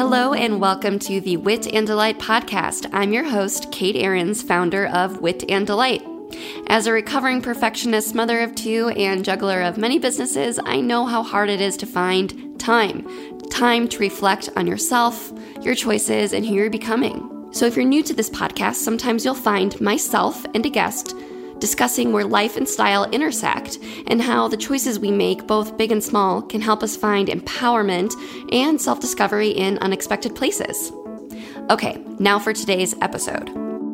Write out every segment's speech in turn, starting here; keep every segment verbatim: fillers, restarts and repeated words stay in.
Hello and welcome to the Wit and Delight podcast. I'm your host, Kate Ahrens, founder of Wit and Delight. As a recovering perfectionist, mother of two, and juggler of many businesses, I know how hard it is to find time. Time to reflect on yourself, your choices, and who you're becoming. So if you're new to this podcast, sometimes you'll find myself and a guest discussing where life and style intersect and how the choices we make, both big and small, can help us find empowerment and self-discovery in unexpected places. Okay, now for today's episode.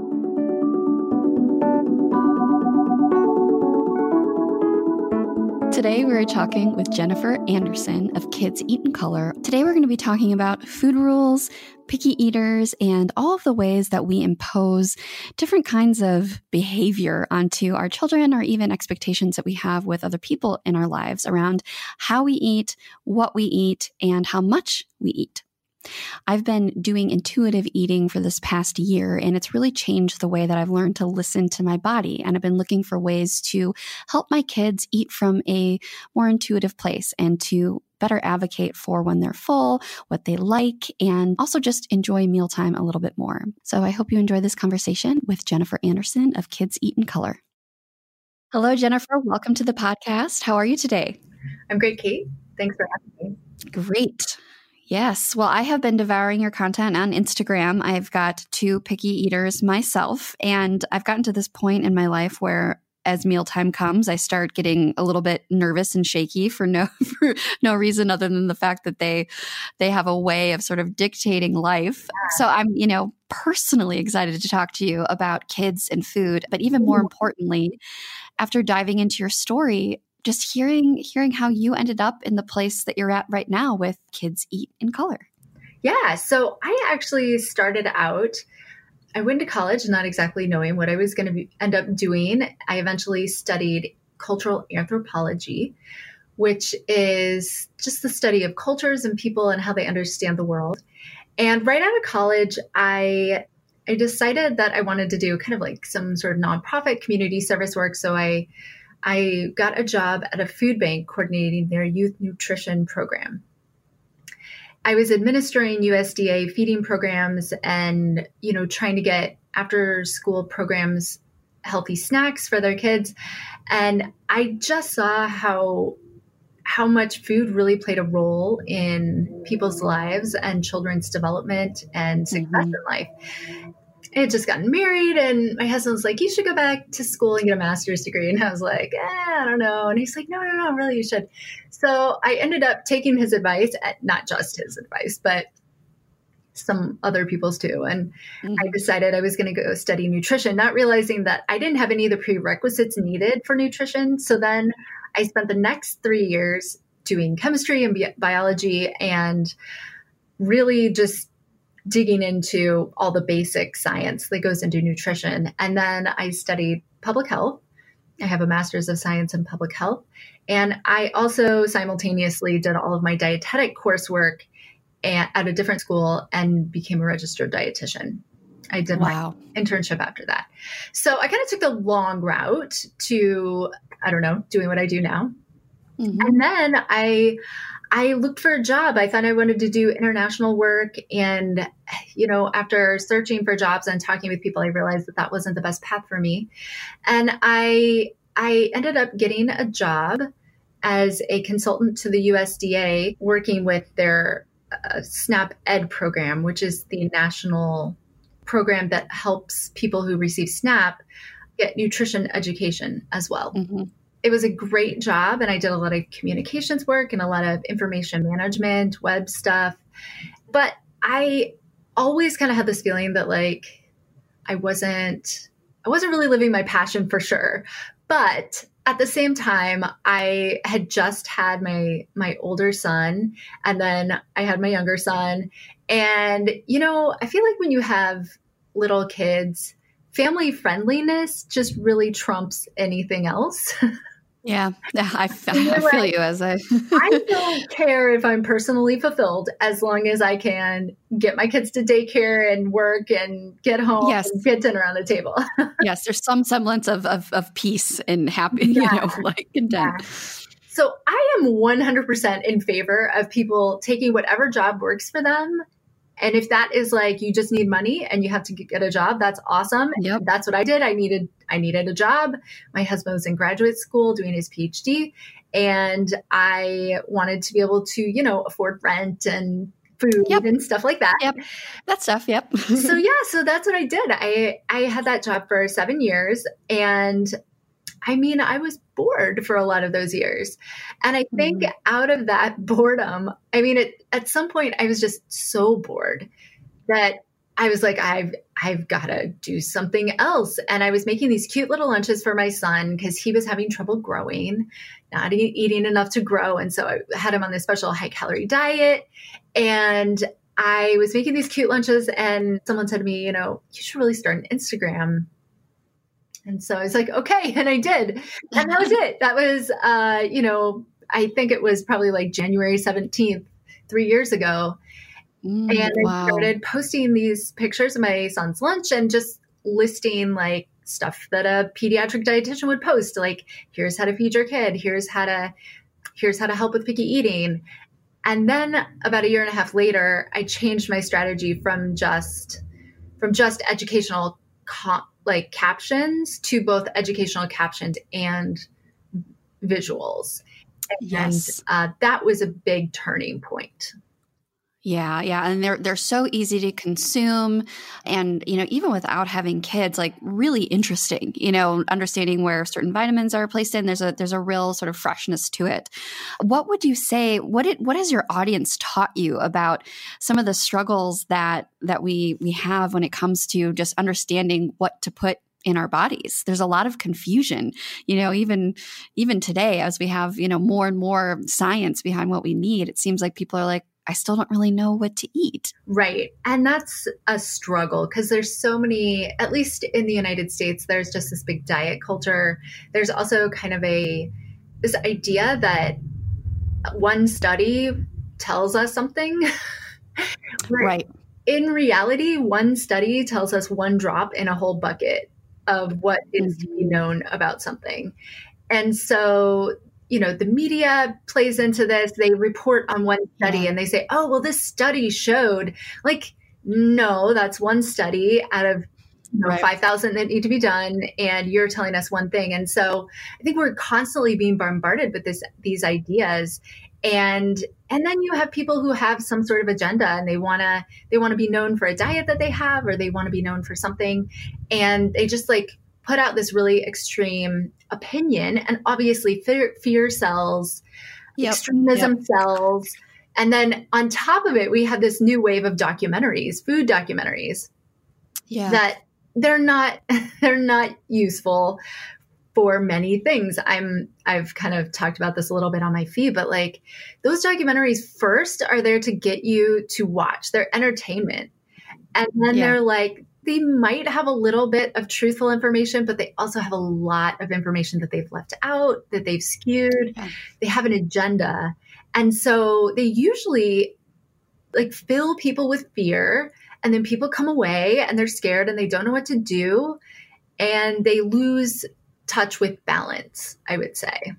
Today we're talking with Jennifer Anderson of Kids Eat in Color. Today we're going to be talking about food rules, picky eaters, and all of the ways that we impose different kinds of behavior onto our children, or even expectations that we have with other people in our lives around how we eat, what we eat, and how much we eat. I've been doing intuitive eating for this past year, and it's really changed the way that I've learned to listen to my body. And I've been looking for ways to help my kids eat from a more intuitive place and to better advocate for when they're full, what they like, and also just enjoy mealtime a little bit more. So I hope you enjoy this conversation with Jennifer Anderson of Kids Eat in Color. Hello, Jennifer. Welcome to the podcast. How are you today? I'm great, Kate. Thanks for having me. Great. Yes. Well, I have been devouring your content on Instagram. I've got two picky eaters myself, and I've gotten to this point in my life where as mealtime comes, I start getting a little bit nervous and shaky for no for no reason other than the fact that they they have a way of sort of dictating life. So I'm, you know, personally excited to talk to you about kids and food, but even more importantly, after diving into your story, just hearing hearing how you ended up in the place that you're at right now with Kids Eat in Color. Yeah. So I actually started out, I went to college not exactly knowing what I was going to end up doing. I eventually studied cultural anthropology, which is just the study of cultures and people and how they understand the world. And right out of college, I I decided that I wanted to do kind of like some sort of nonprofit community service work. So I I got a job at a food bank coordinating their youth nutrition program. I was administering U S D A feeding programs and, you know, trying to get after school programs, healthy snacks for their kids. And I just saw how, how much food really played a role in people's lives and children's development and success mm-hmm. in life. I had just gotten married, and my husband was like, you should go back to school and get a master's degree. And I was like, eh, I don't know. And he's like, no, no, no, really, you should. So I ended up taking his advice, not just his advice, but some other people's too. And mm-hmm. I decided I was going to go study nutrition, not realizing that I didn't have any of the prerequisites needed for nutrition. So then I spent the next three years doing chemistry and bi- biology and really just digging into all the basic science that goes into nutrition. And then I studied public health. I have a master's of science in public health. And I also simultaneously did all of my dietetic coursework at, at a different school and became a registered dietitian. I did wow. my internship after that. So I kind of took the long route to, I don't know, doing what I do now. Mm-hmm. And then I I looked for a job. I thought I wanted to do international work. And, you know, after searching for jobs and talking with people, I realized that that wasn't the best path for me. And I, I ended up getting a job as a consultant to the U S D A, working with their uh, SNAP Ed program, which is the national program that helps people who receive SNAP get nutrition education as well. Mm-hmm. It was a great job, and I did a lot of communications work and a lot of information management, web stuff. But I always kind of had this feeling that like I wasn't, I wasn't really living my passion for sure. But at the same time, I had just had my my older son, and then I had my younger son. And, you know, I feel like when you have little kids, family friendliness just really trumps anything else. Yeah, I, I feel like, you as I... I don't care if I'm personally fulfilled as long as I can get my kids to daycare and work and get home yes. and get dinner on the table. Yes, there's some semblance of of, of peace and happy, yeah. you know, like content. Yeah. So I am one hundred percent in favor of people taking whatever job works for them And if that is like, you just need money and you have to get a job, that's awesome. Yep. That's what I did. I needed, I needed a job. My husband was in graduate school doing his PhD, and I wanted to be able to, you know, afford rent and food Yep. and stuff like that. Yep. That stuff. Yep. So yeah, so that's what I did. I, I had that job for seven years, and I mean, I was bored for a lot of those years. And I think mm. out of that boredom, I mean, it, at some point I was just so bored that I was like, I've, I've got to do something else. And I was making these cute little lunches for my son because he was having trouble growing, not e- eating enough to grow. And so I had him on this special high calorie diet. And I was making these cute lunches, and someone said to me, you know, you should really start an Instagram. And so I was like, okay. And I did. And that was it. That was, uh, you know, I think it was probably like January seventeenth, three years ago. Mm, and wow. I started posting these pictures of my son's lunch and just listing like stuff that a pediatric dietitian would post. Like, here's how to feed your kid. Here's how to, here's how to help with picky eating. And then about a year and a half later, I changed my strategy from just, from just educational co- like captions to both educational captions and visuals. And yes. uh, that was a big turning point. Yeah, yeah. And they're they're so easy to consume. And, you know, even without having kids, like really interesting, you know, understanding where certain vitamins are placed in, there's a there's a real sort of freshness to it. What would you say, what it what has your audience taught you about some of the struggles that that we we have when it comes to just understanding what to put in our bodies? There's a lot of confusion, you know, even, even today, as we have, you know, more and more science behind what we need, it seems like people are like, I still don't really know what to eat. Right. And that's a struggle because there's so many, at least in the United States, there's just this big diet culture. There's also kind of a, this idea that one study tells us something. Right. In reality, one study tells us one drop in a whole bucket of what is to be known about something. And so, you know, the media plays into this. They report on one study yeah. and they say, oh, well, this study showed, like, no, that's one study out of you know, right. five thousand that need to be done. And you're telling us one thing. And so I think we're constantly being bombarded with this, these ideas. And, and then you have people who have some sort of agenda and they want to, they want to be known for a diet that they have, or they want to be known for something. And they just like put out this really extreme opinion, and obviously fear, fear sells, yep. extremism yep. sells. And then on top of it, we have this new wave of documentaries, food documentaries yeah. that they're not, they're not useful for many things. I'm, I've kind of talked about this a little bit on my feed, but like those documentaries first are there to get you to watch. They're entertainment. And then yeah. they're like, they might have a little bit of truthful information, but they also have a lot of information that they've left out, that they've skewed. Yeah. They have an agenda. And so they usually like fill people with fear, and then people come away and they're scared and they don't know what to do. And they lose touch with balance, I would say.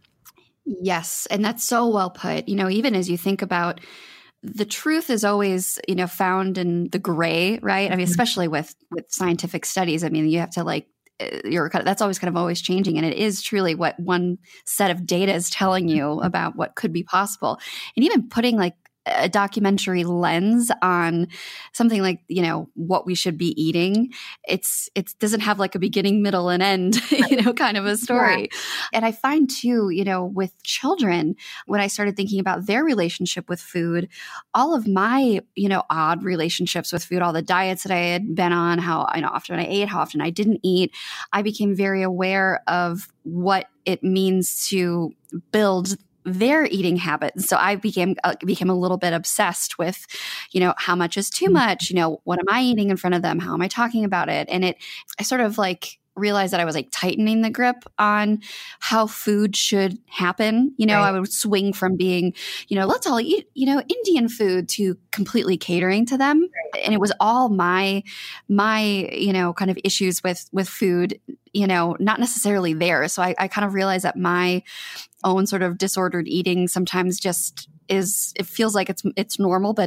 Yes. And that's so well put. You know, even as you think about the truth is always, you know, found in the gray, right? I mean, especially with, with scientific studies, I mean, you have to like, you're that's always kind of always changing. And it is truly what one set of data is telling you about what could be possible. And even putting like a documentary lens on something like, you know, what we should be eating. It's, it doesn't have like a beginning, middle, and end, you know, kind of a story. Yeah. And I find too, you know, with children, when I started thinking about their relationship with food, all of my, you know, odd relationships with food, all the diets that I had been on, how, you know, often I ate, how often I didn't eat, I became very aware of what it means to build their eating habits. So I became uh, became a little bit obsessed with, you know, how much is too much? You know, what am I eating in front of them? How am I talking about it? And it, I sort of like realized that I was like tightening the grip on how food should happen. You know, right. I would swing from being, you know, let's all eat, you know, Indian food to completely catering to them. Right. And it was all my, my, you know, kind of issues with, with food, you know, not necessarily there. So I, I kind of realized that my own sort of disordered eating sometimes just is, it feels like it's, it's normal, but it,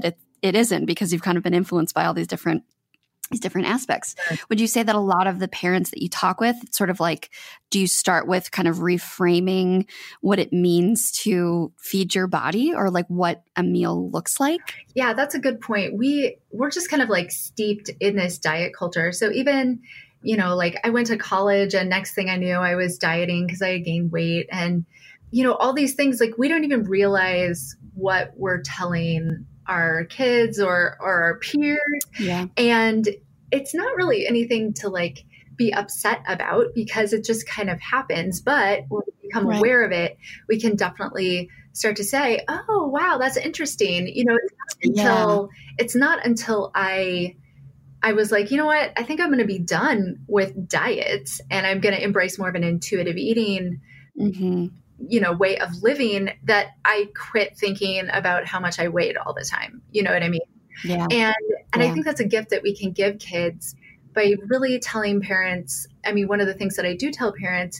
it isn't, because you've kind of been influenced by all these different these different aspects. Sure. Would you say that a lot of the parents that you talk with, it's sort of like, do you start with kind of reframing what it means to feed your body, or like what a meal looks like? Yeah, that's a good point. We, we're just kind of like steeped in this diet culture. So even, you know, like I went to college and next thing I knew I was dieting because I had gained weight, and, you know, all these things, like we don't even realize what we're telling our kids or, or our peers. Yeah. And it's not really anything to like be upset about, because it just kind of happens. But when we become Right. aware of it, we can definitely start to say, oh, wow, that's interesting. You know, it's not until, yeah. it's not until I, I was like, you know what, I think I'm going to be done with diets and I'm going to embrace more of an intuitive eating Mm-hmm. you know, way of living, that I quit thinking about how much I weighed all the time. You know what I mean? Yeah. And, and Yeah. I think that's a gift that we can give kids by really telling parents. I mean, one of the things that I do tell parents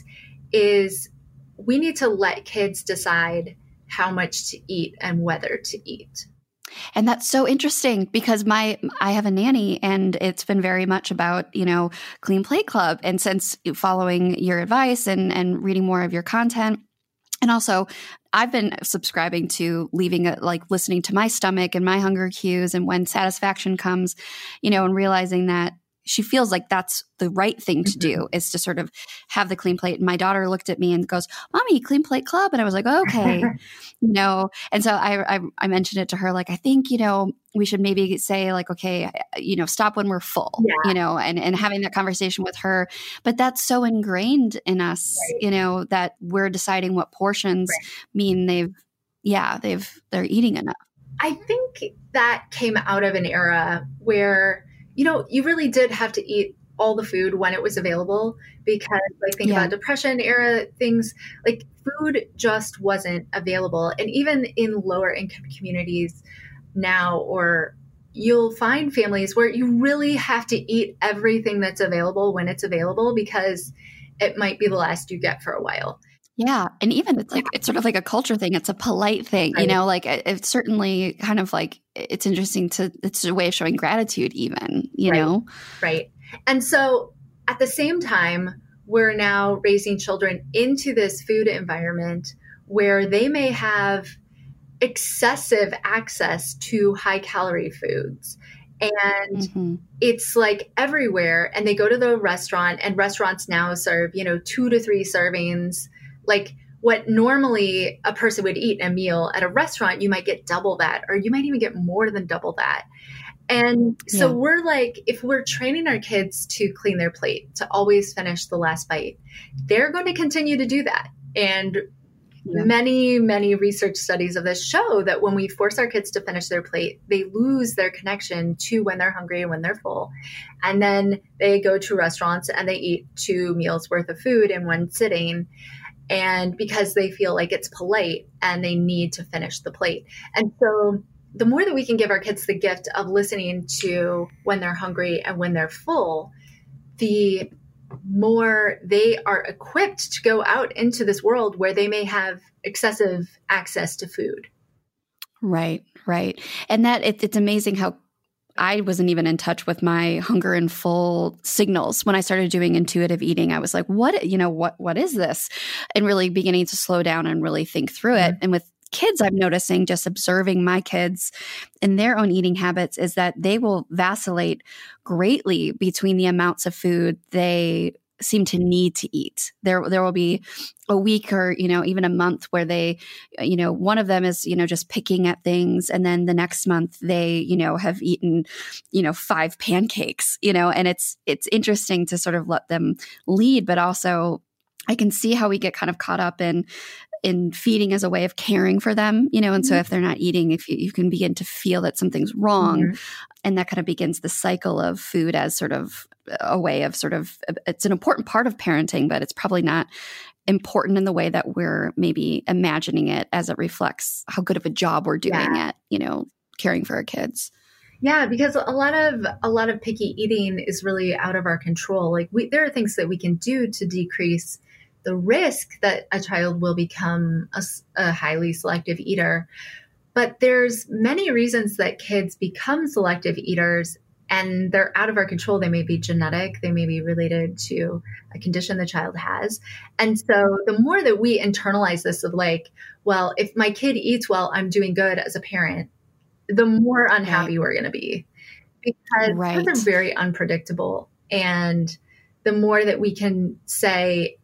is we need to let kids decide how much to eat and whether to eat. And that's so interesting, because my I have a nanny, and it's been very much about, you know, Clean Plate Club. And since following your advice and, and reading more of your content, and also I've been subscribing to leaving it, like listening to my stomach and my hunger cues, and when satisfaction comes, you know, and realizing that she feels like that's the right thing to do, mm-hmm. is to sort of have the clean plate. And my daughter looked at me and goes, Mommy, Clean Plate Club. And I was like, okay, you know, and so I, I, I mentioned it to her, like, I think, you know, we should maybe say like, okay, you know, stop when we're full, yeah. you know, and, and having that conversation with her. But that's so ingrained in us, right. you know, that we're deciding what portions right. mean they've, yeah, they've, they're eating enough. I think that came out of an era where, you know, you really did have to eat all the food when it was available, because like think yeah. about Depression era things, like food just wasn't available. And even in lower income communities now, or you'll find families where you really have to eat everything that's available when it's available, because it might be the last you get for a while. Yeah. And even it's like, it's sort of like a culture thing. It's a polite thing, right. you know, like it, it's certainly kind of like, it's interesting to, it's a way of showing gratitude even, you right. know? Right. And so at the same time, we're now raising children into this food environment where they may have excessive access to high calorie foods. And mm-hmm. it's like everywhere. And they go to the restaurant, and restaurants now serve, you know, two to three servings. Like what normally a person would eat in a meal at a restaurant, you might get double that, or you might even get more than double that. And so yeah. we're like, if we're training our kids to clean their plate, to always finish the last bite, they're going to continue to do that. And yeah. many, many research studies of this show that when we force our kids to finish their plate, they lose their connection to when they're hungry and when they're full. And then they go to restaurants and they eat two meals worth of food in one sitting. And because they feel like it's polite and they need to finish the plate. And so the more that we can give our kids the gift of listening to when they're hungry and when they're full, the more they are equipped to go out into this world where they may have excessive access to food. Right, right. And that it, it's amazing how I wasn't even in touch with my hunger and full signals when I started doing intuitive eating. I was like, what, you know, what, what is this? And really beginning to slow down and really think through it. And with kids, I'm noticing, just observing my kids and their own eating habits, is that they will vacillate greatly between the amounts of food they seem to need to eat. There, there will be a week or, you know, even a month where they, you know, one of them is, you know, just picking at things. And then the next month they, you know, have eaten, you know, five pancakes, you know, and it's, it's interesting to sort of let them lead, but also I can see how we get kind of caught up in, in feeding as a way of caring for them, you know, and mm-hmm. so if they're not eating, if you, you can begin to feel that something's wrong, mm-hmm. and that kind of begins the cycle of food as sort of a way of sort of, it's an important part of parenting, but it's probably not important in the way that we're maybe imagining it as it reflects how good of a job we're doing yeah. at, you know, caring for our kids. Yeah, because a lot of a lot of picky eating is really out of our control. Like we, there are things that we can do to decrease the risk that a child will become a, a highly selective eater. But there's many reasons that kids become selective eaters, and they're out of our control. They may be genetic. They may be related to a condition the child has. And so the more that we internalize this of like, well, if my kid eats well, I'm doing good as a parent, the more unhappy right. we're going to be, because right. kids are very unpredictable. And the more that we can say,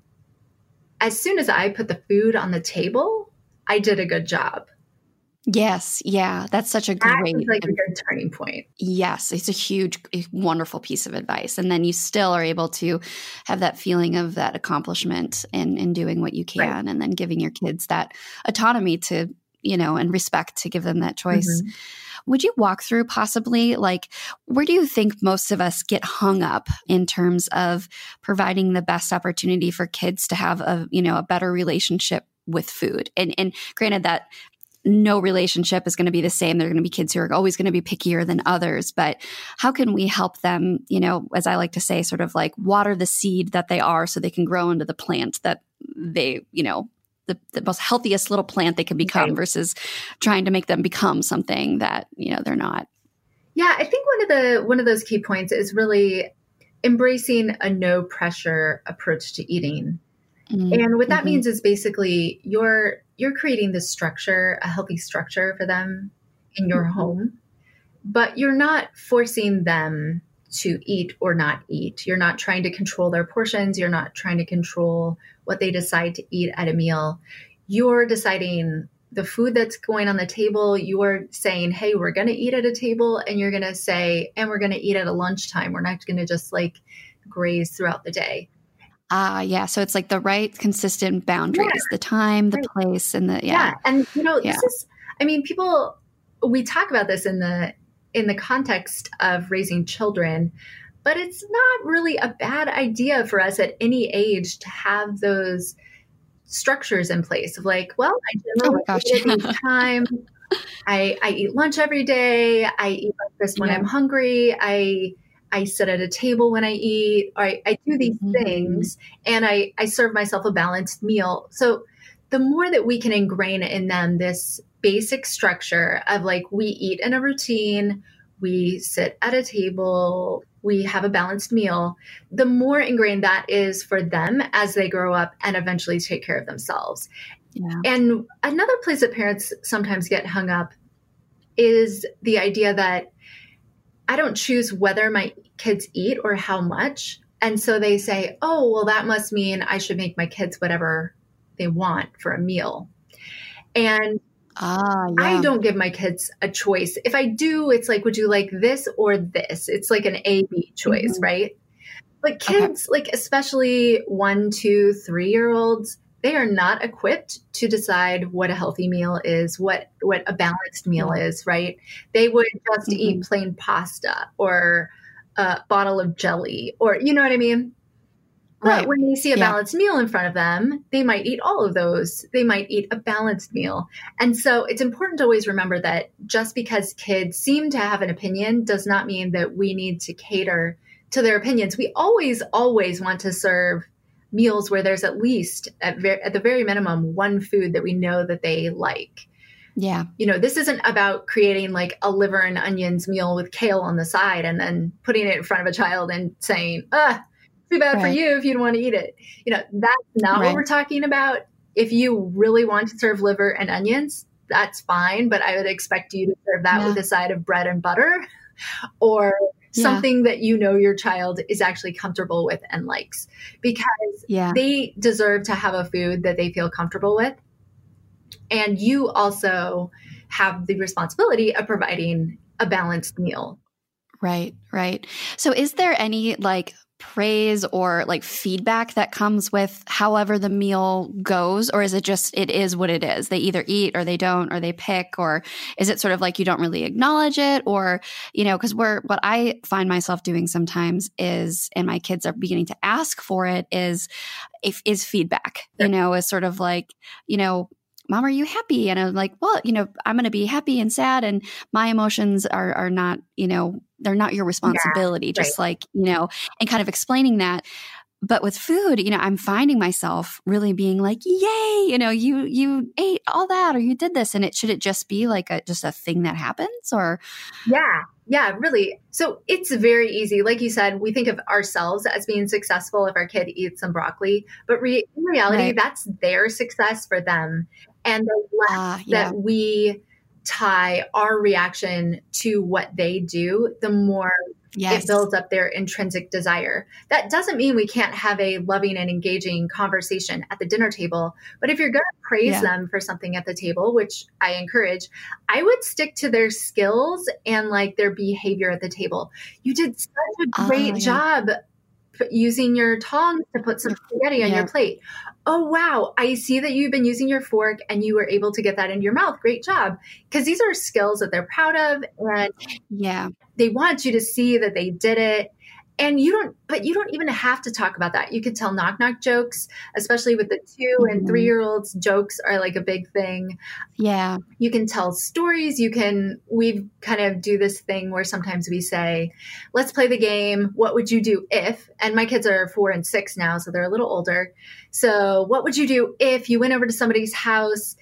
as soon as I put the food on the table, I did a good job. Yes. Yeah. That's such a That great, is like a good turning point. Yes. It's a huge, wonderful piece of advice. And then you still are able to have that feeling of that accomplishment in, in doing what you can, right. and then giving your kids that autonomy to, you know, and respect to give them that choice. Mm-hmm. Would you walk through possibly like, where do you think most of us get hung up in terms of providing the best opportunity for kids to have a, you know, a better relationship with food? And, and granted that no relationship is going to be the same. There are going to be kids who are always going to be pickier than others, but how can we help them, you know, as I like to say, sort of like water the seed that they are so they can grow into the plant that they, you know, the, the most healthiest little plant they can become, right. versus trying to make them become something that, you know, they're not. Yeah. I think one of the, one of those key points is really embracing a no pressure approach to eating. Mm-hmm. And what that mm-hmm. means is basically you're, you're creating this structure, a healthy structure for them in your mm-hmm. home, but you're not forcing them to eat or not eat. You're not trying to control their portions. You're not trying to control what they decide to eat at a meal. You're deciding the food that's going on the table. You're saying, hey, we're going to eat at a table, and you're going to say, and we're going to eat at a lunchtime. We're not going to just like graze throughout the day. Ah, uh, yeah. So it's like the right consistent boundaries, yeah. the time, the right. place, and the, yeah. Yeah. And, you know, yeah. this is, I mean, people, we talk about this in the, in the context of raising children, but it's not really a bad idea for us at any age to have those structures in place of like, well, I generally oh eat at each time. I, I eat lunch every day. I eat breakfast when yeah. I'm hungry. I, I sit at a table when I eat, or I, I do these mm-hmm. things, and I, I serve myself a balanced meal. So the more that we can ingrain in them this basic structure of like, we eat in a routine, we sit at a table, we have a balanced meal, the more ingrained that is for them as they grow up and eventually take care of themselves. Yeah. And another place that parents sometimes get hung up is the idea that I don't choose whether my kids eat or how much. And so they say, oh, well, that must mean I should make my kids whatever they want for a meal. And ah, yeah. I don't give my kids a choice. If I do, it's like, would you like this or this? It's like an A B choice, mm-hmm. right? But kids, okay. like especially one, two, three-year-olds, they are not equipped to decide what a healthy meal is, what, what a balanced meal mm-hmm. is, right? They would just mm-hmm. eat plain pasta or a bottle of jelly, or, you know what I mean? Right. But when they see a yeah. balanced meal in front of them, they might eat all of those. They might eat a balanced meal. And so it's important to always remember that just because kids seem to have an opinion does not mean that we need to cater to their opinions. We always, always want to serve meals where there's at least, at, ver- at the very minimum, one food that we know that they like. Yeah. You know, this isn't about creating like a liver and onions meal with kale on the side and then putting it in front of a child and saying, ah, too bad right. for you if you don't want to eat it. You know, that's not right. what we're talking about. If you really want to serve liver and onions, that's fine. But I would expect you to serve that yeah. with a side of bread and butter or yeah. something that you know your child is actually comfortable with and likes, because yeah. they deserve to have a food that they feel comfortable with. And you also have the responsibility of providing a balanced meal. Right, right. So is there any like praise or like feedback that comes with however the meal goes? Or is it just, it is what it is? They either eat or they don't, or they pick, or is it sort of like you don't really acknowledge it? Or, you know, because we're, what I find myself doing sometimes is, and my kids are beginning to ask for it, is, if, is feedback, you know, is sort of like, you know, Mom, are you happy? And I'm like, well, you know, I'm going to be happy and sad, and my emotions are are not, you know, they're not your responsibility. Yeah, just right. like, you know, and kind of explaining that. But with food, you know, I'm finding myself really being like, yay, you know, you, you ate all that, or you did this. And it, should it just be like a, just a thing that happens, or? Yeah. Yeah, really. So it's very easy. Like you said, we think of ourselves as being successful if our kid eats some broccoli, but re- in reality, Right. that's their success for them. And the less Uh, yeah. that we tie our reaction to what they do, the more Yes. it builds up their intrinsic desire. That doesn't mean we can't have a loving and engaging conversation at the dinner table. But if you're going to praise Yeah. them for something at the table, which I encourage, I would stick to their skills and like their behavior at the table. You did such a great Ah, yeah. job p- using your tongs to put some spaghetti on Yeah. your plate. Oh, wow. I see that you've been using your fork and you were able to get that into your mouth. Great job. Because these are skills that they're proud of, and Yeah. they want you to see that they did it. And you don't, but you don't even have to talk about that. You could tell knock knock jokes, especially with the two and Mhm. three year olds. Jokes are like a big thing. Yeah. You can tell stories. You can, we kind of do this thing where sometimes we say, let's play the game. What would you do if? And my kids are four and six now, so they're a little older. So what would you do if you went over to somebody's house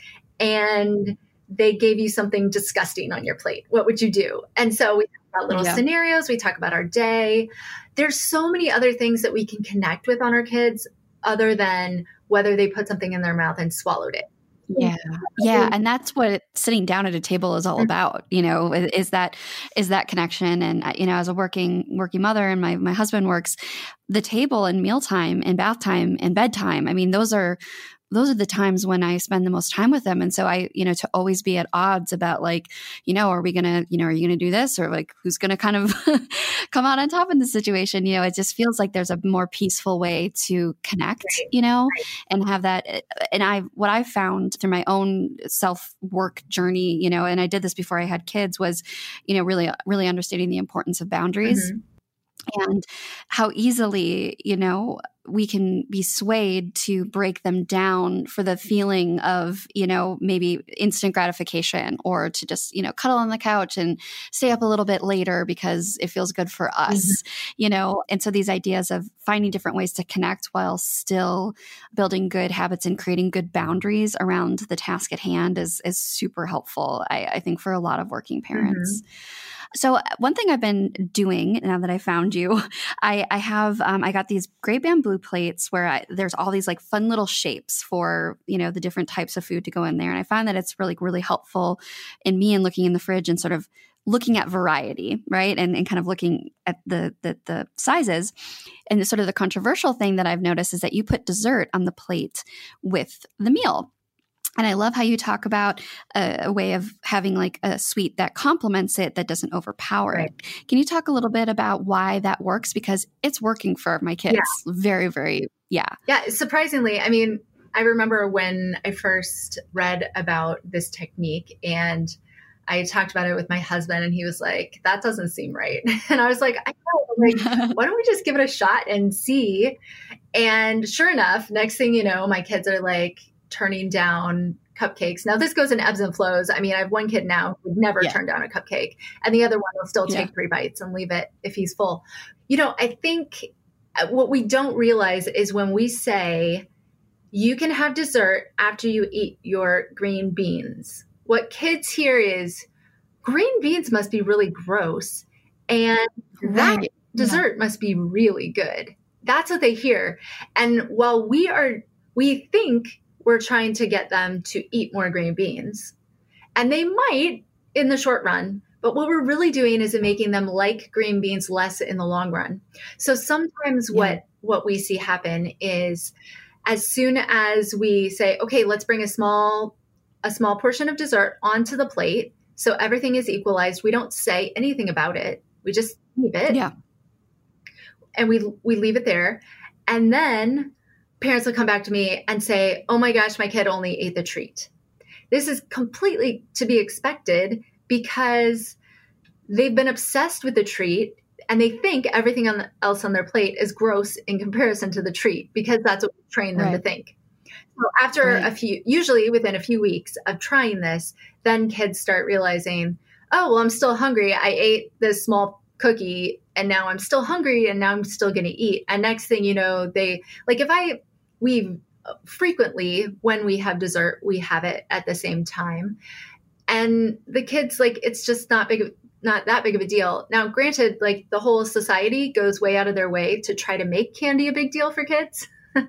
and they gave you something disgusting on your plate? What would you do? And so we talk about little Yeah. scenarios. We talk about our day. There's so many other things that we can connect with on our kids other than whether they put something in their mouth and swallowed it. Yeah. Yeah. And that's what sitting down at a table is all about, you know, i- is that, is that connection. And, uh, you know, as a working, working mother, and my, my husband works, the table and mealtime and bath time and bedtime. I mean, those are, those are the times when I spend the most time with them. And so I, you know, to always be at odds about like, you know, are we going to, you know, are you going to do this, or like, who's going to kind of come out on top in the situation? You know, it just feels like there's a more peaceful way to connect, Right. you know, Right. and have that. And I, what I found through my own self work journey, you know, and I did this before I had kids, was, you know, really, really understanding the importance of boundaries. Mhm. And how easily, you know, we can be swayed to break them down for the feeling of, you know, maybe instant gratification, or to just, you know, cuddle on the couch and stay up a little bit later because it feels good for us, mm-hmm. you know? And so these ideas of finding different ways to connect while still building good habits and creating good boundaries around the task at hand is, is super helpful, I, I think, for a lot of working parents. Mm-hmm. So one thing I've been doing now that I found you, I, I have, um, I got these great bamboo plates where I, there's all these like fun little shapes for, you know, the different types of food to go in there. And I find that it's really, really helpful in me and looking in the fridge and sort of looking at variety, right? And, and kind of looking at the, the, the sizes. And the sort of the controversial thing that I've noticed is that you put dessert on the plate with the meal. And I love how you talk about a, a way of having like a sweet that complements it, that doesn't overpower Right. it. Can you talk a little bit about why that works? Because it's working for my kids. Yeah. Very, very, yeah. Yeah. Surprisingly, I mean, I remember when I first read about this technique, and I talked about it with my husband, and he was like, that doesn't seem right. And I was like, I know, like, why don't we just give it a shot and see? And sure enough, next thing you know, my kids are like turning down cupcakes. Now this goes in ebbs and flows. I mean, I have one kid now who would never yeah. turn down a cupcake, and the other one will still take yeah. three bites and leave it if he's full. You know, I think what we don't realize is when we say you can have dessert after you eat your green beans, what kids hear is green beans must be really gross, and right. that dessert yeah. must be really good. That's what they hear. And while we are, we think we're trying to get them to eat more green beans, and they might in the short run, but what we're really doing is making them like green beans less in the long run. So sometimes yeah. what, what we see happen is as soon as we say, okay, let's bring a small, a small portion of dessert onto the plate, so everything is equalized. We don't say anything about it. We just leave it. Yeah. And we, we leave it there. And then parents will come back to me and say, oh my gosh, my kid only ate the treat. This is completely to be expected because they've been obsessed with the treat, and they think everything on the, else on their plate is gross in comparison to the treat, because that's what we train them right. to think. So after right. a few, usually within a few weeks of trying this, then kids start realizing, oh, well, I'm still hungry. I ate this small cookie and now I'm still hungry and now I'm still going to eat. And next thing you know, they like if I, we frequently, when we have dessert, we have it at the same time. And the kids, like, it's just not big, not that big of a deal. Now, granted, like the whole society goes way out of their way to try to make candy a big deal for kids.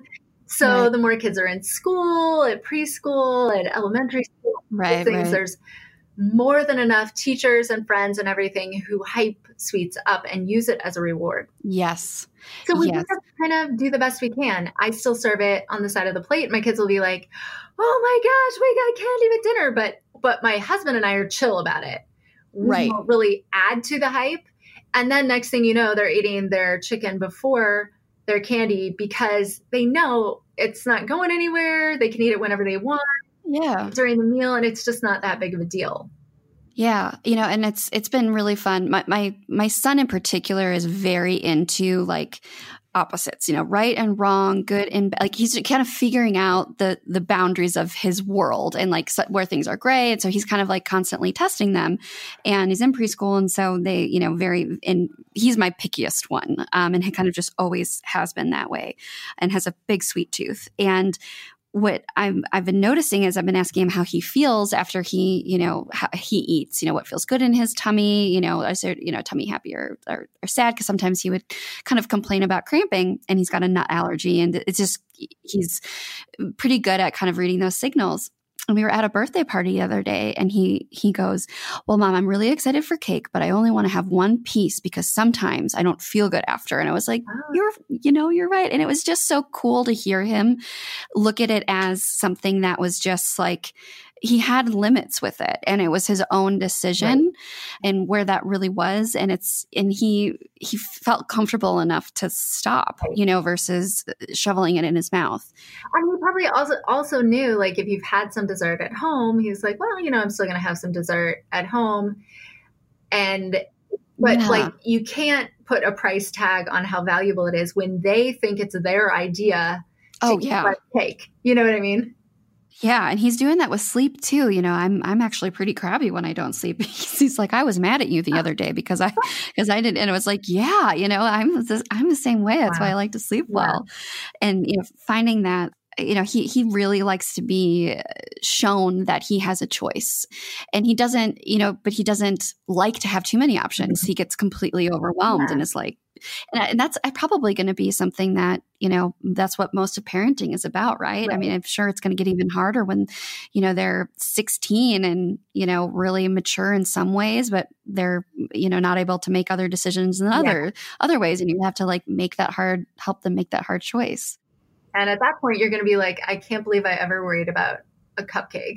So right. the more kids are in school, at preschool, at elementary school, right, things, right. there's more than enough teachers and friends and everything who hype sweets up and use it as a reward. Yes. So we yes. have to kind of do the best we can. I still serve it on the side of the plate. My kids will be like, oh my gosh, we got candy with dinner. But but my husband and I are chill about it. We right. won't really add to the hype. And then next thing you know, they're eating their chicken before their candy because they know it's not going anywhere. They can eat it whenever they want. Yeah. During the meal, and it's just not that big of a deal. Yeah, you know, and it's it's been really fun. My my my son in particular is very into like opposites, you know, right and wrong, good and like he's kind of figuring out the the boundaries of his world and like so, where things are gray. And so he's kind of like constantly testing them. And he's in preschool, and so they, you know, very and he's my pickiest one, um, and he kind of just always has been that way, and has a big sweet tooth. And what I've, I've been noticing is I've been asking him how he feels after he, you know, how he eats, you know, what feels good in his tummy, you know, is there, you know, tummy happy or, or, or sad? Because sometimes he would kind of complain about cramping, and he's got a nut allergy, and it's just, he's pretty good at kind of reading those signals. And we were at a birthday party the other day, and he he goes, well, Mom, I'm really excited for cake, but I only want to have one piece because sometimes I don't feel good after. And I was like, oh. you're, you know, you're right. And it was just so cool to hear him look at it as something that was just like, he had limits with it, and it was his own decision right. and where that really was. And it's, and he, he felt comfortable enough to stop, right. you know, versus shoveling it in his mouth. And he probably also, also knew, like, if you've had some dessert at home, he was like, well, you know, I'm still going to have some dessert at home. And, but yeah. like, you can't put a price tag on how valuable it is when they think it's their idea to oh, yeah. cake. You know what I mean? Yeah, and he's doing that with sleep too. You know, I'm I'm actually pretty crabby when I don't sleep. He's like, I was mad at you the other day because I because I didn't, and it was like, yeah, you know, I'm the, I'm the same way. That's wow. why I like to sleep well. Yeah. And you know, finding that, you know, he he really likes to be shown that he has a choice, and he doesn't, you know, but he doesn't like to have too many options. Mm-hmm. He gets completely overwhelmed yeah. and is like. And that's probably going to be something that, you know, that's what most of parenting is about, right? right? I mean, I'm sure it's going to get even harder when, you know, they're sixteen and, you know, really mature in some ways, but they're, you know, not able to make other decisions in other, yeah. other ways. And you have to like make that hard, help them make that hard choice. And at that point, you're going to be like, I can't believe I ever worried about a cupcake.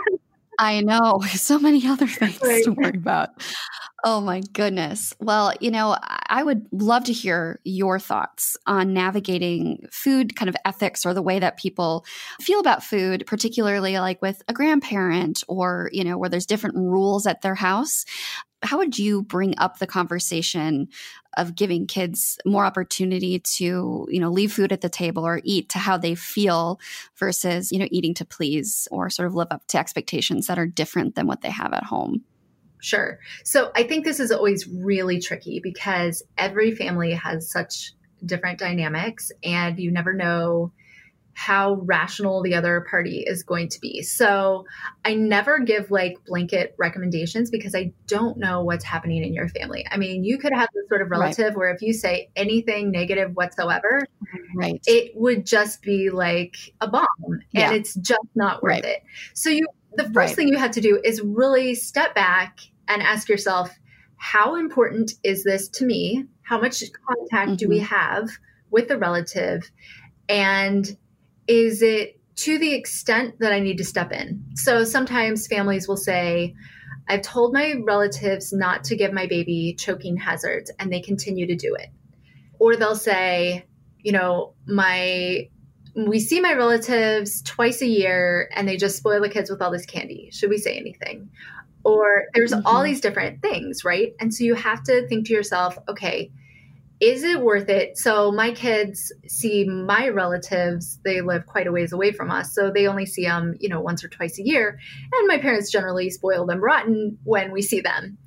I know. So many other things right. to worry about. Oh my goodness. Well, you know, I would love to hear your thoughts on navigating food kind of ethics or the way that people feel about food, particularly like with a grandparent or, you know, where there's different rules at their house. How would you bring up the conversation of giving kids more opportunity to, you know, leave food at the table or eat to how they feel versus, you know, eating to please or sort of live up to expectations that are different than what they have at home? Sure. So I think this is always really tricky because every family has such different dynamics, and you never know how rational the other party is going to be. So I never give like blanket recommendations because I don't know what's happening in your family. I mean, you could have this sort of relative right. where if you say anything negative whatsoever, right. it would just be like a bomb yeah. and it's just not worth right. it. So you, the first right. thing you have to do is really step back and ask yourself, how important is this to me? How much contact mm-hmm. do we have with the relative? And is it to the extent that I need to step in? So sometimes families will say, I've told my relatives not to give my baby choking hazards, and they continue to do it. Or they'll say, you know, my we see my relatives twice a year and they just spoil the kids with all this candy. Should we say anything? Or there's mm-hmm. all these different things, right? And so you have to think to yourself, okay, is it worth it? So my kids see my relatives, they live quite a ways away from us. So they only see them, you know, once or twice a year. And my parents generally spoil them rotten when we see them.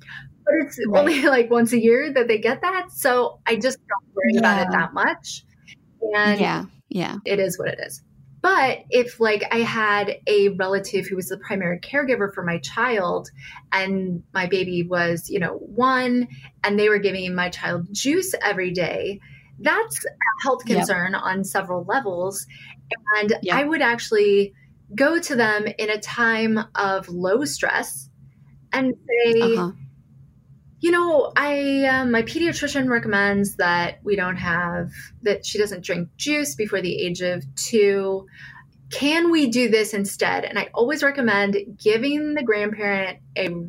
but it's Right. only like once a year that they get that. So I just don't worry about it Yeah. that much. And Yeah. Yeah. it is what it is. But if like I had a relative who was the primary caregiver for my child and my baby was, you know, one and they were giving my child juice every day, that's a health Yep. concern on several levels. And Yep. I would actually go to them in a time of low stress and say, Uh-huh. you know, I um, my pediatrician recommends that we don't have that she doesn't drink juice before the age of two. Can we do this instead? And I always recommend giving the grandparent a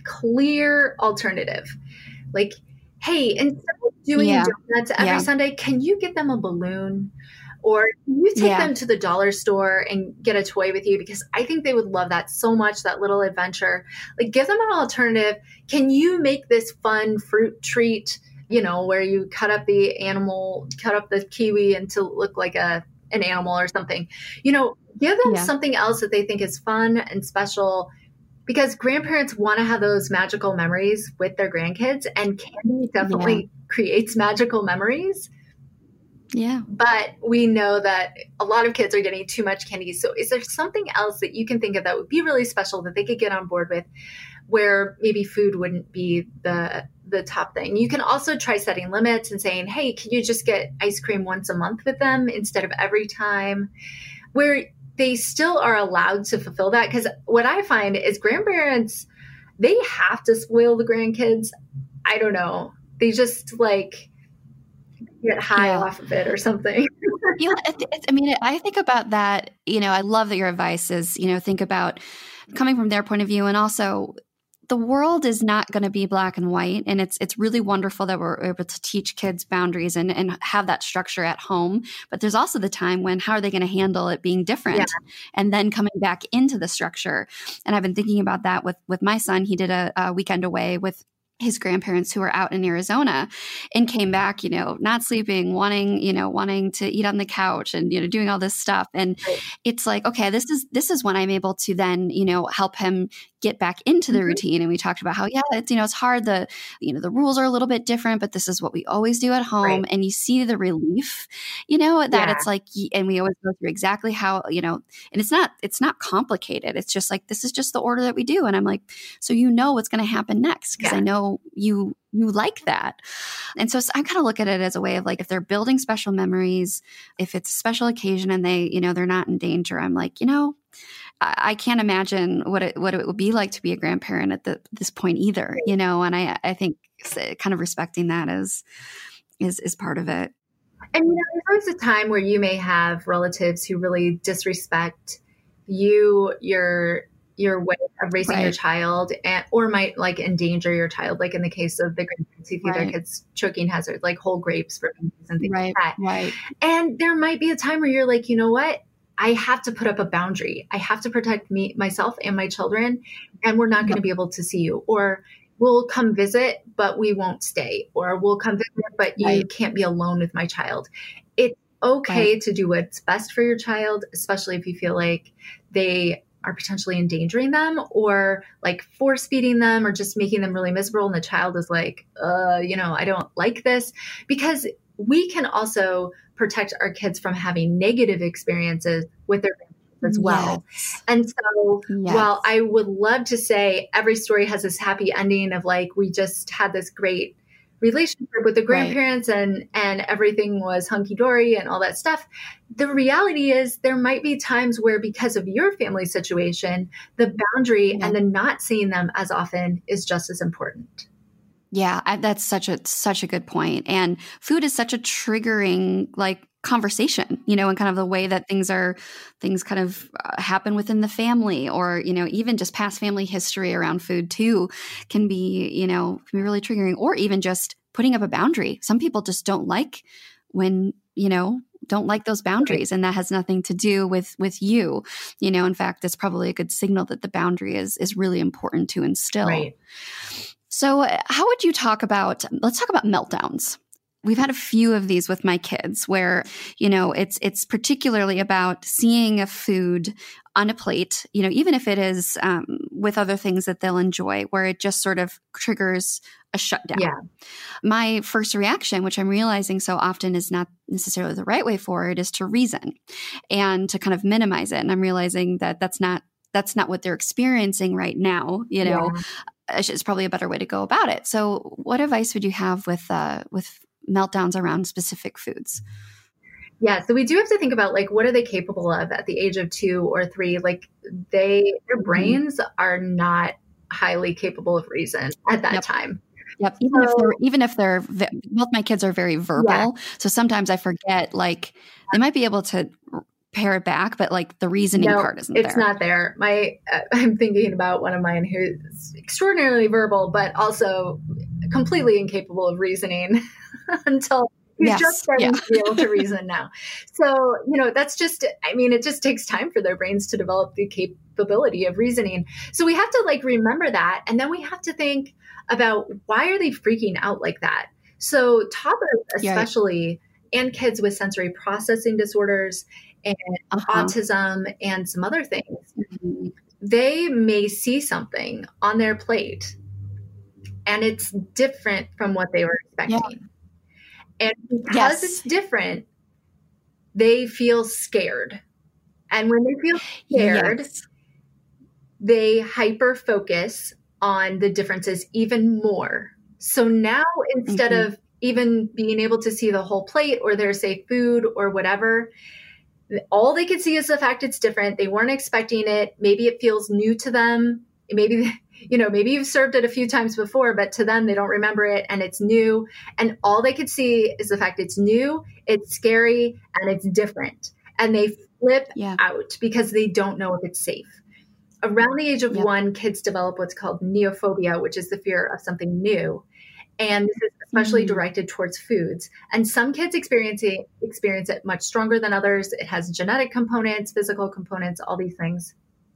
clear alternative. Like, hey, instead of doing Yeah. donuts every Yeah. Sunday, can you get them a balloon? Or can you take Yeah. them to the dollar store and get a toy with you? Because I think they would love that so much, that little adventure. Like, give them an alternative. Can you make this fun fruit treat, you know, where you cut up the animal, cut up the kiwi and to look like a an animal or something? You know, give them Yeah. something else that they think is fun and special, because grandparents want to have those magical memories with their grandkids, and candy definitely creates magical memories. Yeah. But we know that a lot of kids are getting too much candy. So is there something else that you can think of that would be really special that they could get on board with, where maybe food wouldn't be the the top thing? You can also try setting limits and saying, hey, can you just get ice cream once a month with them instead of every time, where they still are allowed to fulfill that. Because what I find is grandparents, they have to spoil the grandkids. I don't know. They just like get high Yeah. off of it or something. Yeah, it, it, I mean, I think about that. You know, I love that your advice is, you know, think about coming from their point of view, and also the world is not going to be black and white. And it's it's really wonderful that we're able to teach kids boundaries and, and have that structure at home. But there's also the time when how are they going to handle it being different, Yeah. and then coming back into the structure. And I've been thinking about that with with my son. He did a, a weekend away with his grandparents who were out in Arizona, and came back, you know, not sleeping, wanting, you know, wanting to eat on the couch and, you know, doing all this stuff. And Right. it's like, okay, this is, this is when I'm able to then, you know, help him get back into the Mhm. routine. And we talked about how, yeah, it's, you know, it's hard. The, you know, the rules are a little bit different, but this is what we always do at home. Right. And you see the relief, you know, that Yeah. it's like, and we always go through exactly how, you know, and it's not, it's not complicated. It's just like, this is just the order that we do. And I'm like, so you know what's going to happen next, because Yeah. I know you, you like that. And so, so I kind of look at it as a way of like, if they're building special memories, if it's a special occasion and they, you know, they're not in danger, I'm like, you know, I, I can't imagine what it, what it would be like to be a grandparent at the, this point either, you know? And I, I think kind of respecting that is, is, is part of it. And you know, there's always a time where you may have relatives who really disrespect you, your your way of raising your Right. child, and or might like endanger your child, like in the case of the grandparents who feed their Right. kids choking hazards, like whole grapes for babies and things Right. like that. Right. And there might be a time where you're like, you know what? I have to put up a boundary. I have to protect me, myself and my children, and we're not going to be able to see you. Or we'll come visit, but we won't stay. Or we'll come visit, but you Right. can't be alone with my child. It's okay to do what's best for your child, especially if you feel like they are potentially endangering them, or like force feeding them, or just making them really miserable. And the child is like, uh, you know, I don't like this. Because we can also protect our kids from having negative experiences with their parents as well. Yes. And so Yes. while I would love to say every story has this happy ending of like, we just had this great relationship with the grandparents, right, and, and everything was hunky dory and all that stuff, the reality is there might be times where, because of your family situation, the boundary Yeah. and the not seeing them as often is just as important. Yeah, I, that's such a such a good point. And food is such a triggering like conversation, you know, and kind of the way that things are, things kind of uh, happen within the family, or, you know, even just past family history around food too can be, you know, can be really triggering, or even just putting up a boundary. Some people just don't like when, you know, don't like those boundaries, and that has nothing to do with with you. You know, in fact, it's probably a good signal that the boundary is is really important to instill. Right. So how would you talk about, let's talk about meltdowns. We've had a few of these with my kids where, you know, it's it's particularly about seeing a food on a plate, you know, even if it is um, with other things that they'll enjoy, where it just sort of triggers a shutdown. Yeah. My first reaction, which I'm realizing so often is not necessarily the right way forward, is to reason and to kind of minimize it. And I'm realizing that that's not that's not what they're experiencing right now. You know, yeah. It's probably a better way to go about it. So, what advice would you have with uh, with meltdowns around specific foods? Yeah, so we do have to think about like what are they capable of at the age of two or three? Like they, their brains mm-hmm. are not highly capable of reason at that yep. time. Yep. Even so, if they're, even if they're, both my kids are very verbal. Yeah. So sometimes I forget, like they might be able to pare it back, but like the reasoning no, part isn't it's there. It's not there. My, uh, I'm thinking about one of mine who's extraordinarily verbal, but also completely incapable of reasoning until he's yes. just starting yeah. to be able to reason now. So, you know, that's just, I mean, it just takes time for their brains to develop the capability of reasoning. So we have to like remember that. And then we have to think about why are they freaking out like that? So toddlers, especially, yeah. and kids with sensory processing disorders and uh-huh. autism and some other things, mm-hmm. they may see something on their plate and it's different from what they were expecting. Yeah. And because yes. it's different, they feel scared. And when they feel scared, yes. they hyper focus on the differences even more. So now instead mm-hmm. of even being able to see the whole plate or their say food or whatever, all they can see is the fact it's different. They weren't expecting it. Maybe it feels new to them. Maybe, you know, maybe you've served it a few times before, but to them, they don't remember it and it's new. And all they could see is the fact it's new, it's scary, and it's different. And they flip yeah. out because they don't know if it's safe. Around the age of yep. one, kids develop what's called neophobia, which is the fear of something new. And this is especially mm-hmm. directed towards foods. And some kids experience it, experience it much stronger than others. It has genetic components, physical components, all these things.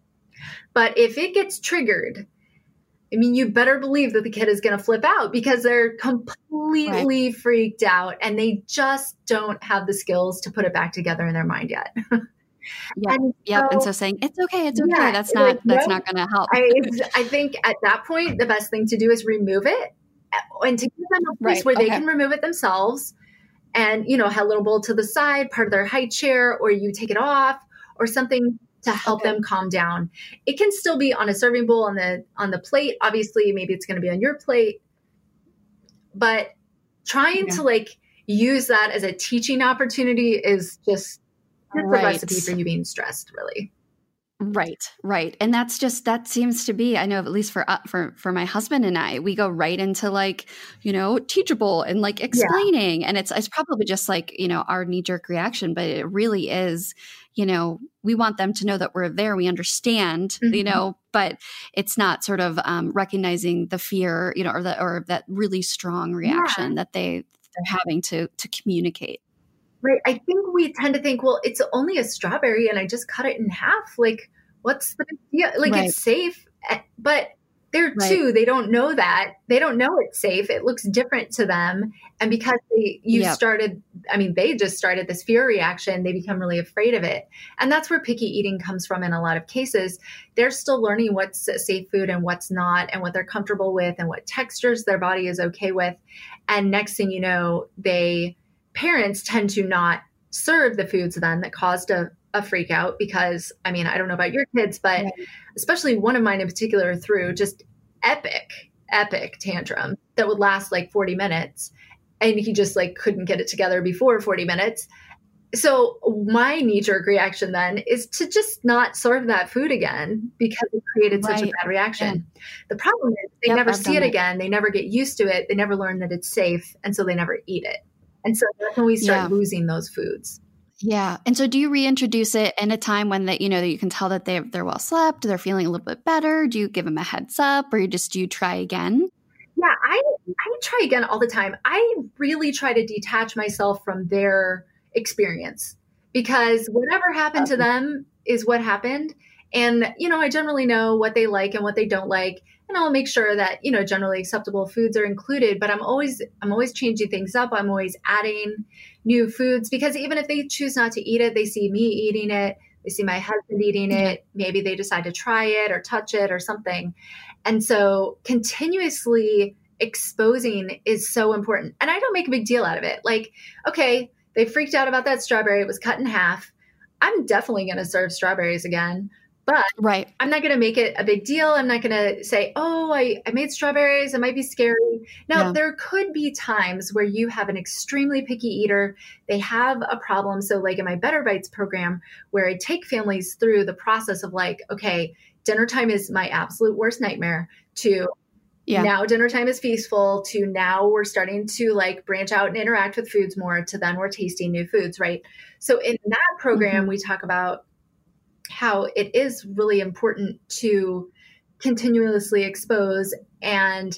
But if it gets triggered, I mean, you better believe that the kid is going to flip out because they're completely right. freaked out and they just don't have the skills to put it back together in their mind yet. Yeah. And, yep. So, and so saying it's okay, it's okay. Yeah, that's not like, that's no, not going to help. I, I think at that point, the best thing to do is remove it and to give them a place right. where okay. they can remove it themselves and, you know, have a little bowl to the side, part of their high chair, or you take it off or something to help okay. them calm down. It can still be on a serving bowl on the, on the plate. Obviously, maybe it's going to be on your plate, but trying yeah. to like use that as a teaching opportunity is just That's right. the recipe for you being stressed, really. Right, right. And that's just, that seems to be, I know at least for, uh, for, for my husband and I, we go right into like, you know, teachable and like explaining. Yeah. And it's, it's probably just like, you know, our knee jerk reaction, but it really is, you know, we want them to know that we're there, we understand, mm-hmm. you know, but it's not sort of um, recognizing the fear, you know, or the, or that really strong reaction yeah. that they, they're having to, to communicate. Right. I think we tend to think, well, it's only a strawberry and I just cut it in half. Like, what's the big deal? Like, right. it's safe. But they're right. two. They don't know that. They don't know it's safe. It looks different to them. And because they, you yep. started, I mean, they just started this fear reaction, they become really afraid of it. And that's where picky eating comes from in a lot of cases. They're still learning what's safe food and what's not, and what they're comfortable with and what textures their body is okay with. And next thing you know, they... parents tend to not serve the foods then that caused a, a freak out because, I mean, I don't know about your kids, but right. especially one of mine in particular threw just epic, epic tantrum that would last like forty minutes. And he just like couldn't get it together before forty minutes. So my knee-jerk reaction then is to just not serve that food again because it created right. such a bad reaction. Yeah. The problem is they yep, never I've see it that. again. They never get used to it. They never learn that it's safe. And so they never eat it. And so that's when we start yeah. losing those foods. Yeah. And so do you reintroduce it in a time when that, you know, that you can tell that they they're well slept, they're feeling a little bit better? Do you give them a heads up or you just do you try again? Yeah, I I try again all the time. I really try to detach myself from their experience because whatever happened to them is what happened. And, you know, I generally know what they like and what they don't like. And I'll make sure that, you know, generally acceptable foods are included, but I'm always, I'm always changing things up. I'm always adding new foods because even if they choose not to eat it, they see me eating it. They see my husband eating it. Maybe they decide to try it or touch it or something. And so continuously exposing is so important. And I don't make a big deal out of it. Like, okay, they freaked out about that strawberry. It was cut in half. I'm definitely going to serve strawberries again. But right. I'm not going to make it a big deal. I'm not going to say, oh, I, I made strawberries. It might be scary. Now, yeah. there could be times where you have an extremely picky eater. They have a problem. So like in my Better Bites program, where I take families through the process of like, okay, dinner time is my absolute worst nightmare, to yeah. now dinner time is feastful, to now we're starting to like branch out and interact with foods more, to then we're tasting new foods, right? So in that program, mm-hmm. we talk about how it is really important to continuously expose. And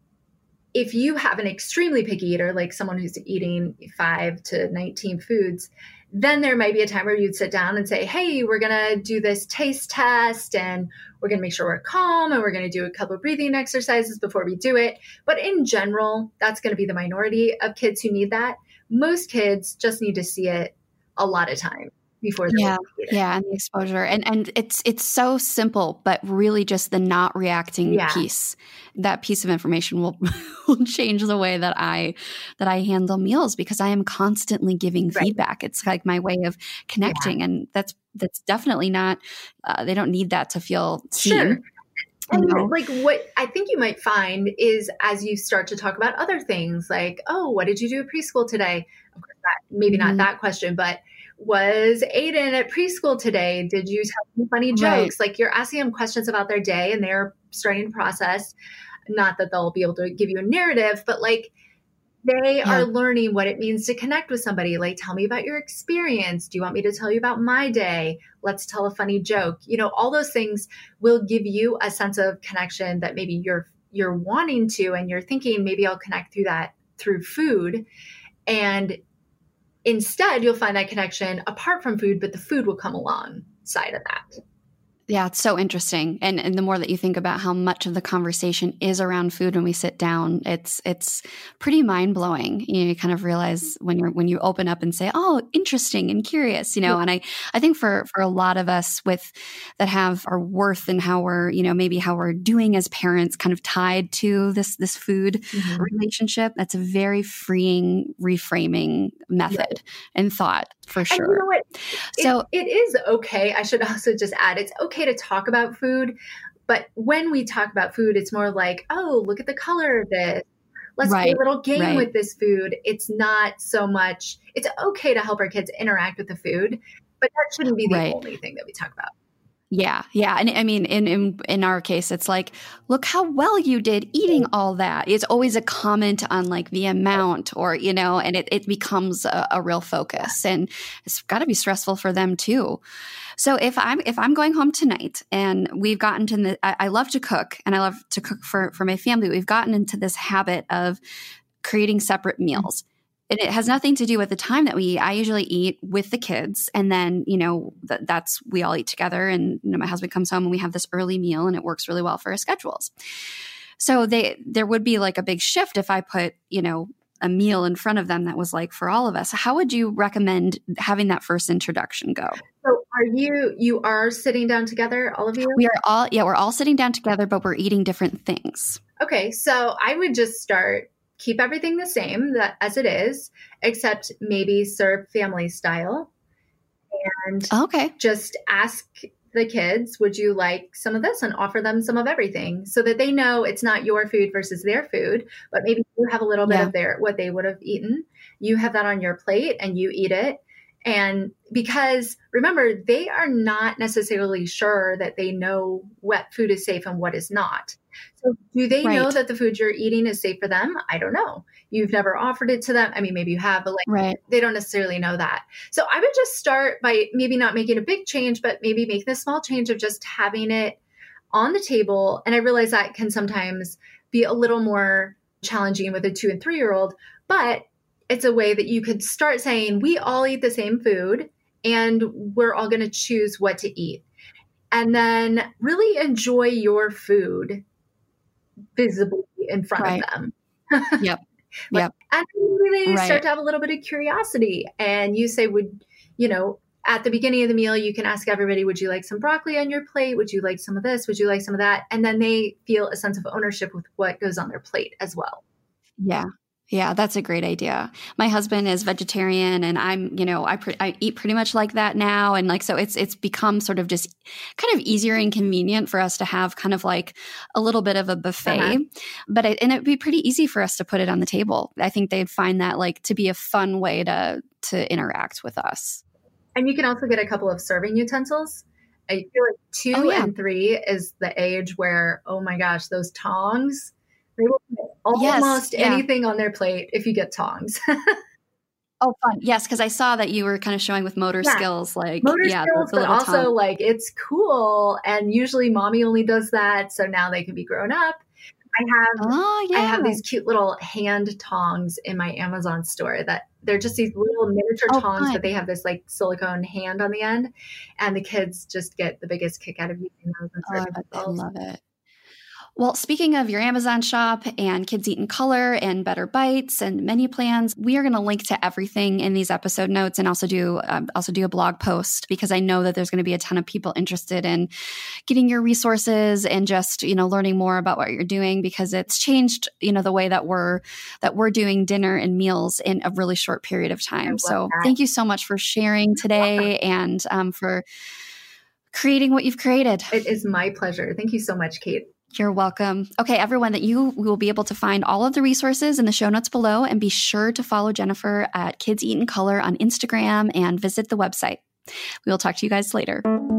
if you have an extremely picky eater, like someone who's eating five to nineteen foods, then there might be a time where you'd sit down and say, hey, we're going to do this taste test and we're going to make sure we're calm and we're going to do a couple of breathing exercises before we do it. But in general, that's going to be the minority of kids who need that. Most kids just need to see it a lot of time before they yeah yeah and the exposure, and and it's it's so simple, but really just the not reacting yeah. piece, that piece of information will will change the way that I that I handle meals, because I am constantly giving right. feedback. It's like my way of connecting, yeah. and that's that's definitely not uh, they don't need that to feel seen. Sure. And you know? Like what I think you might find is, as you start to talk about other things like, oh, what did you do at preschool today? Of course, that, maybe mm-hmm. not that question, but was Aiden at preschool today? Did you tell them funny jokes? Right. Like you're asking them questions about their day and they're starting to process. Not that they'll be able to give you a narrative, but like they yeah. are learning what it means to connect with somebody. Like, tell me about your experience. Do you want me to tell you about my day? Let's tell a funny joke. You know, all those things will give you a sense of connection that maybe you're you're wanting to, and you're thinking maybe I'll connect through that through food. And instead, you'll find that connection apart from food, but the food will come alongside of that. Yeah, it's so interesting. And and the more that you think about how much of the conversation is around food when we sit down, it's it's pretty mind-blowing. You know, you kind of realize when you're when you open up and say, "Oh, interesting and curious," you know. Yeah. And I I think for for a lot of us with that have our worth and how we're, you know, maybe how we're doing as parents kind of tied to this this food mm-hmm. relationship, that's a very freeing reframing method yeah. and thought, for sure. And you know what? It, so it is okay. I should also just add, it's okay to talk about food, but when we talk about food, it's more like, oh, look at the color of this. Let's right, play a little game right. with this food. It's not so much, it's okay to help our kids interact with the food, but that shouldn't be the right. only thing that we talk about. Yeah. Yeah. And I mean, in, in, in our case, it's like, look how well you did eating all that. It's always a comment on like the amount, or, you know, and it, it becomes a, a real focus, and it's got to be stressful for them too. So if I'm, if I'm going home tonight and we've gotten to the, I, I love to cook and I love to cook for, for my family. We've gotten into this habit of creating separate meals. And it has nothing to do with the time that we eat. I usually eat with the kids, and then, you know, th- that's, we all eat together, and, you know, my husband comes home and we have this early meal, and it works really well for our schedules. So they, there would be like a big shift if I put, you know, a meal in front of them that was like for all of us. How would you recommend having that first introduction go? So are you, you are sitting down together, all of you? We are all, yeah, we're all sitting down together, but we're eating different things. Okay. So I would just start, keep everything the same that, as it is, except maybe serve family style, and okay. just ask the kids, would you like some of this, and offer them some of everything, so that they know it's not your food versus their food, but maybe you have a little bit yeah. of their, what they would have eaten. You have that on your plate and you eat it. And because remember, they are not necessarily sure that they know what food is safe and what is not. So do they right. know that the food you're eating is safe for them? I don't know. You've never offered it to them. I mean, maybe you have, but like right. they don't necessarily know that. So I would just start by maybe not making a big change, but maybe making a small change of just having it on the table. And I realize that can sometimes be a little more challenging with a two and three year old, but it's a way that you could start saying, we all eat the same food and we're all going to choose what to eat. And then really enjoy your food visibly in front right. of them. Yep. like, yep. And really right. start to have a little bit of curiosity. And you say, would, you know, at the beginning of the meal, you can ask everybody, would you like some broccoli on your plate? Would you like some of this? Would you like some of that? And then they feel a sense of ownership with what goes on their plate as well. Yeah. Yeah, that's a great idea. My husband is vegetarian and I'm, you know, I pre- I eat pretty much like that now. And like, so it's, it's become sort of just kind of easier and convenient for us to have kind of like a little bit of a buffet, uh-huh. but it, and it'd be pretty easy for us to put it on the table. I think they'd find that like to be a fun way to, to interact with us. And you can also get a couple of serving utensils. I feel like two oh, yeah. and three is the age where, oh my gosh, those tongs, they will put almost yes, yeah. anything on their plate if you get tongs. Oh, fun. Yes, because I saw that you were kind of showing with motor yeah. skills. like Motor yeah, skills, the, the but also tongue. like it's cool. And usually mommy only does that. So now they can be grown up. I have, oh, yeah. I have these cute little hand tongs in my Amazon store that they're just these little miniature oh, tongs, fun. But they have this like silicone hand on the end. And the kids just get the biggest kick out of using those. And oh, I, bet they love it. Well, speaking of your Amazon shop and Kids Eat in Color and Better Bites and menu plans, we are going to link to everything in these episode notes and also do um, also do a blog post because I know that there's going to be a ton of people interested in getting your resources and just, you know, learning more about what you're doing because it's changed, you know, the way that we're that we're doing dinner and meals in a really short period of time. So that. Thank you so much for sharing today and um, for creating what you've created. It is my pleasure. Thank you so much, Kate. You're welcome. Okay, everyone, that you will be able to find all of the resources in the show notes below and be sure to follow Jennifer at Kids Eat in Color on Instagram and visit the website. We will talk to you guys later.